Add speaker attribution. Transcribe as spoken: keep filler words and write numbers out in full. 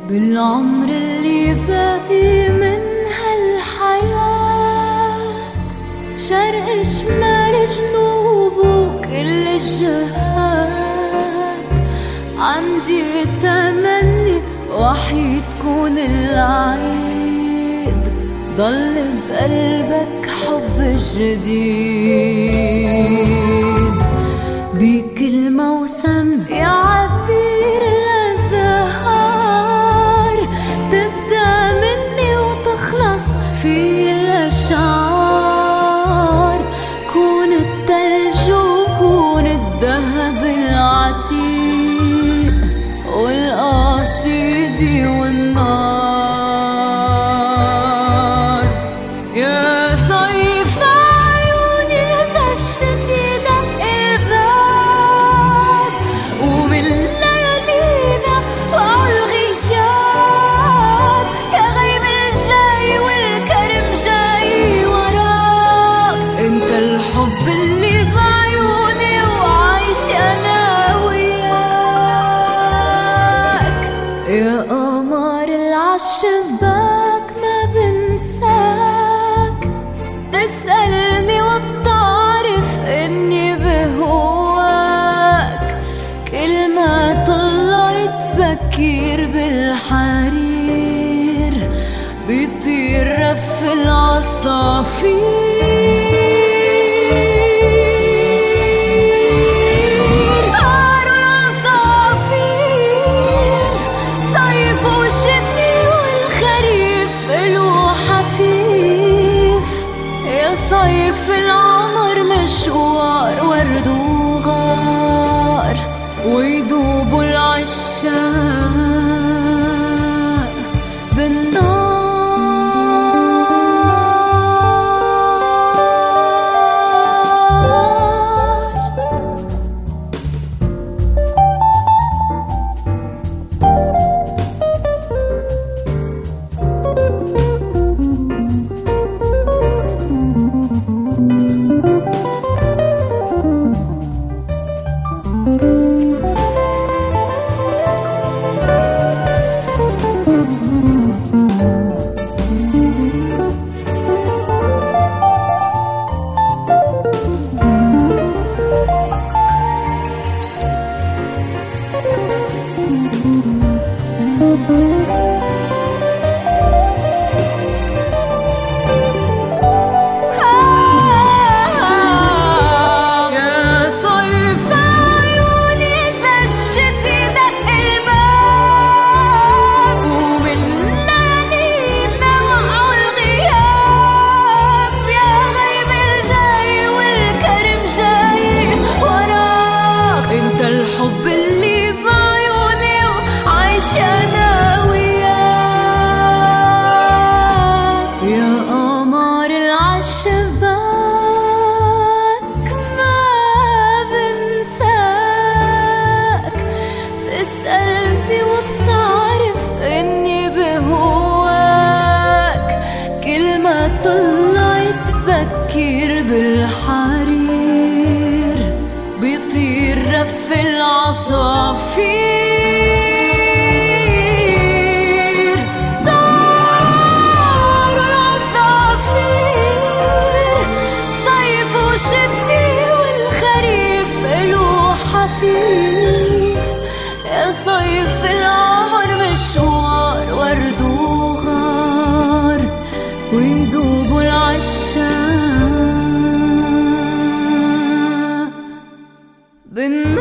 Speaker 1: بالعمر اللي باقي من هالحياة، شرق شمال جنوب وكل الجهات، عندي تمني وحيد تكون العيد، ضل بقلبك حب جديد. بكل موسم يا عبير الأزهار، تبدأ مني وتخلص في الأشعار، كون التلج وكون الذهب العتيق والقصيدة والنار. يا صيف عيوني إذا الشتي دق الباب، ومن ليالينا وعالغياب، يا غيم الجاي والكرم جاي وراك. انت الحب اللي بعيوني وعايش انا وياك، يا قمر العالشباك ما بنساك، تسألني وبتعرف اني بهواك، كل ما طلعت بكير بالحرير بيطير رف العصافير. طاروا العصافير صيف وشتي والخريف إلو حفيف، يا صيف العمر مشوار ورد وغار، ويدوبوا العشاق بالنار. الحب اللي بعيوني وعايش أنا وياك، يا قمر العالشباك ما بنساك، تسألني وبتعرف إني بهواك، كل ما طلعت بكير بالحرير بيطير رف العصافير. طاروا العصافير صيف وشتي والخريف إلو حفيف، يا صيف العمر مشوار ورد وغار، ويدوبوا العشاق بالنار.